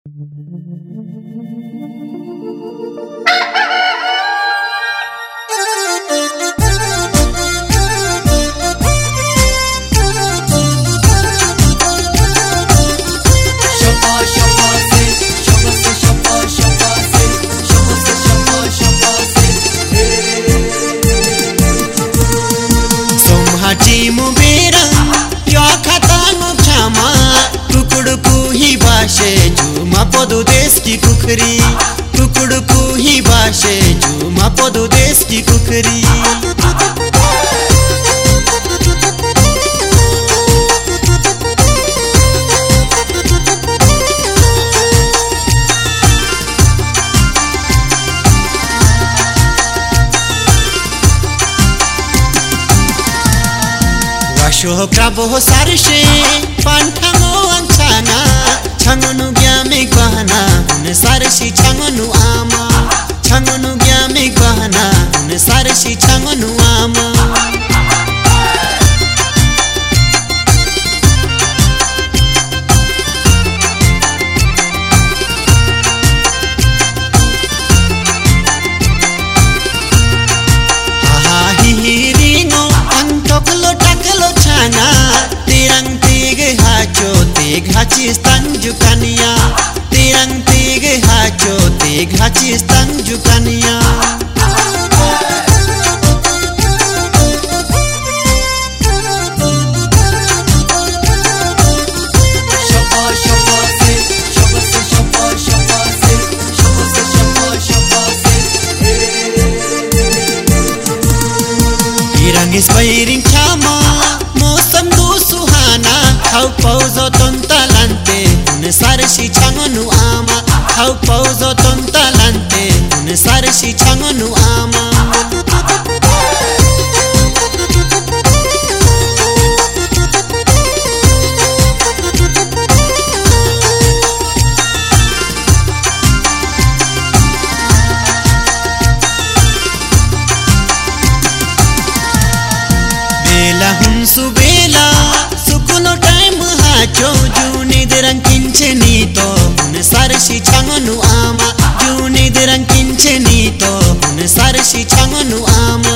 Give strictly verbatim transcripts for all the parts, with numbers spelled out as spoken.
पदु देश की कुखरी टुकुड़कु ही बाशे झूमा पदु देश की कुखरी वाशो क्राबो सारशे पांठामो अंचाना छांगनु ग्यामे गहना हुन सारसी छांगनु आमा छांगनु ग्यामे गहना हुन सारसी छांगनु आमा हा hi hi ringo antoklo taklo chana tirang tige hacho tig hachis tanjukania tirang tige hacho tig hachis tanjukania Inspiring chama mosam du suhana khau pauzo tontalante une sarsi changonu ama khau pauzo tontalante une sarsi changonu ama सुबेला सुकुनो time हाचो जूनी दरंग किंचे नीतो हुन सारसी छांगनु आमा जूनी दरंग किंचे नीतो हुन सारसी छांगनु आमा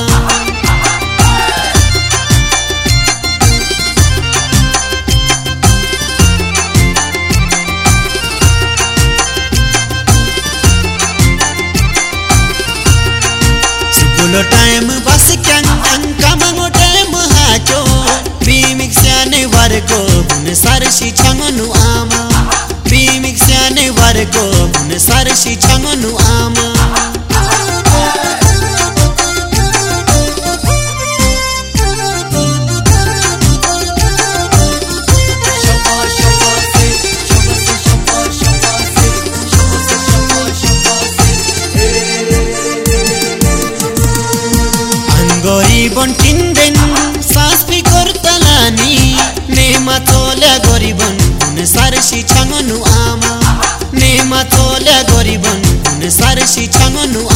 सुकुनो टाइम बस क्यांग अंका मंगो टाइम हाचो बीमिक्स्याने वारको हुन सारसी छांगनु आमा बीमिक्स्याने वारको हुन सारसी छांगनु आमा अंगोरी बंटिंदेन सासपी करतलानी नेमा तोल्या गरीबन हुन सारसी छांगनु आमा नेमा तोल्या गरीबन हुन सारसी छांगनु